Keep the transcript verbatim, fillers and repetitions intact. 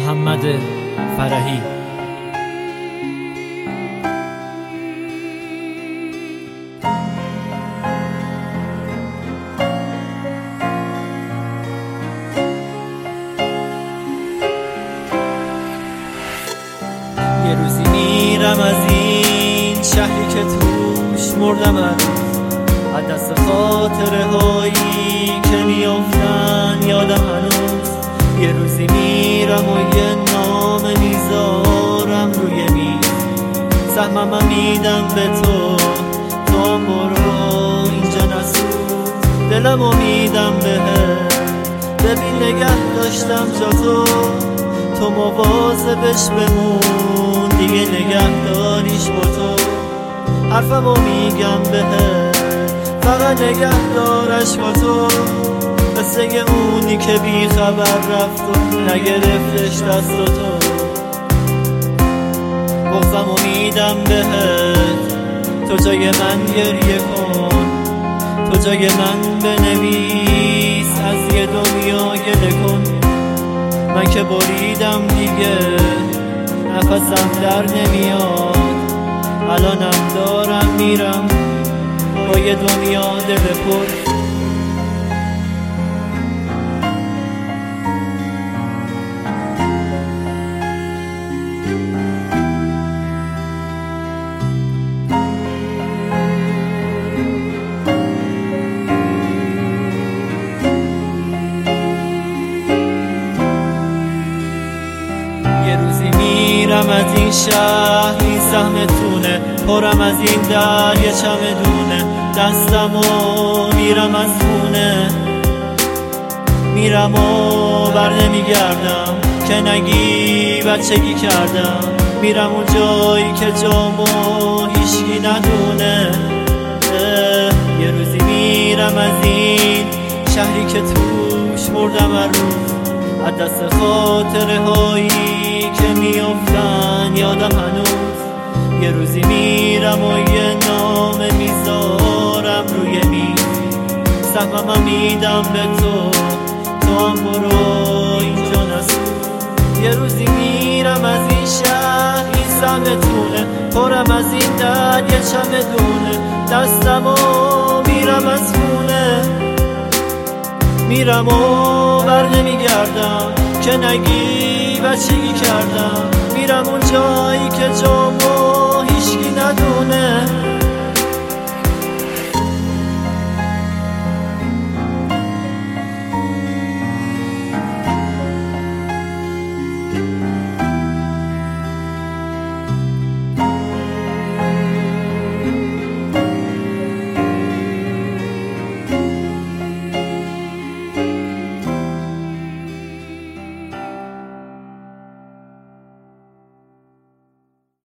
محمد فرحی. یه روزی میرم از این شهری که توش مردم از دست خاطره هایی که میافتن یادم هنوز. یه روزی میرم و یه نامه میذارم روی میز، سهمم میدم به تو، تو هم برو اینجا نسوز. دلمو میدم بهت، ببین نگه داشتم جا تو، تو مواظبش بمون دیگه نگه داریش با تو. حرفمو میگم بهت، فقط نگه دارش با تو، مثل اونی که بی خبر رفت و نگرفتش دست و تو. بغضمو میدم بهت، تو جای من گریه کن، تو جای من بنویس از یه دنیا گله کن. من که بریدم دیگه نفسم در نمیاد، الانم دارم میرم با یه دنیا دل پر. میرم از این شهر، این سهمتونه، پرم از این در یه چمدونه، دستمو میرم از خونه، میرم و بر نمیگردم که نگی بچگی کردم. میرم اون جایی که جامو هیچکی ندونه. یه روزی میرم از این شهری که توش مردم هر روز، از دست خاطره هایی که میافتن یادم هنوز. یه روزی میرم و یه نامه میذارم روی میز، سهمم میدم به تو، تو هم برو اینجا نسوز. یه روزی میرم از این شهر، این سهمتونه، پرم از این در یه چمدونه، دستمو میرم از خونه، میرم و بر نمیگردم که نگی بچگی کردم. میرم اون جایی که جامو هیچکی ندونه.